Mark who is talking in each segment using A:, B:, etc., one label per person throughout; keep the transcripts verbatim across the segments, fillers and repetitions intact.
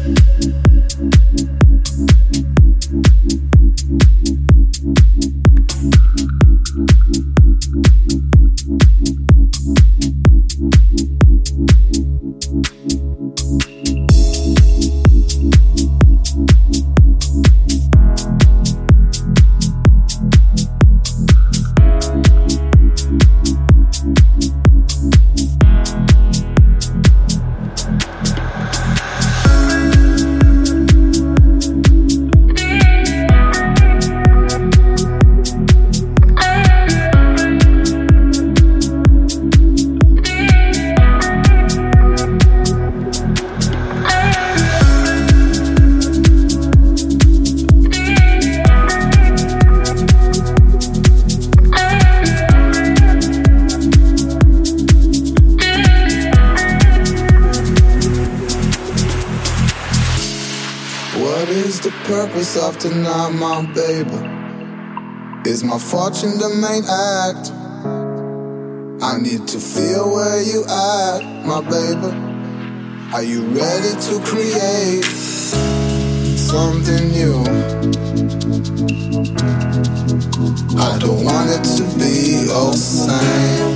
A: Of tonight, my baby. Is my fortune the main act? I need to feel where you at, my baby. Are you ready to create something new? I don't want it to be all same.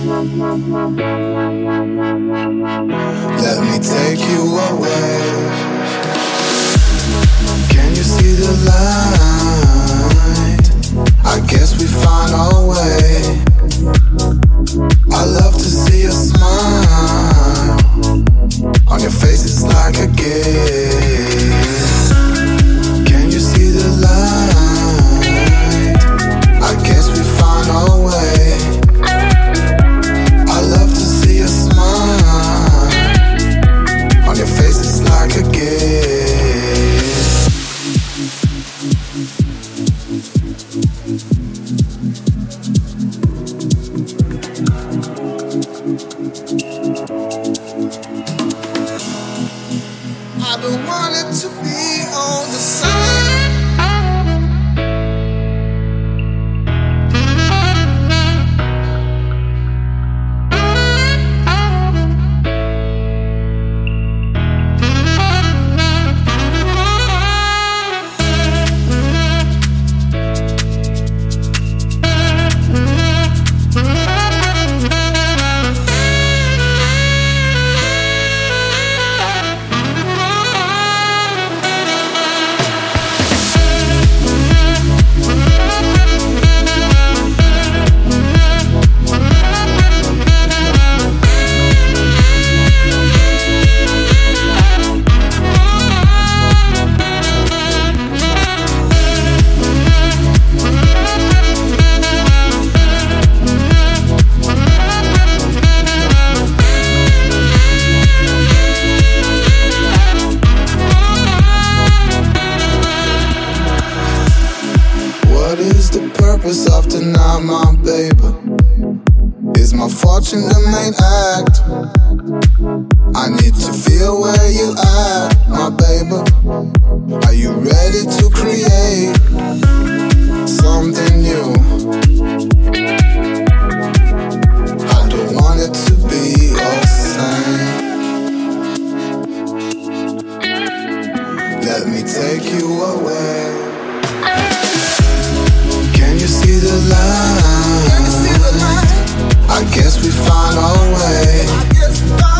A: Let me take you away. Can you see the light? I guess we found our way. I love to see your smile. On your face it's like a gift. Can you see the light? I guess we found our way. I love to see your smile. On your face it's like a gift. I don't want it to be all the same. Of tonight, my baby. Is my fortune the main act? I need to feel where you at, my baby. Are you ready to create something new? I don't want it to be all same. Let me take you away. Can you see the light? I guess we found our way.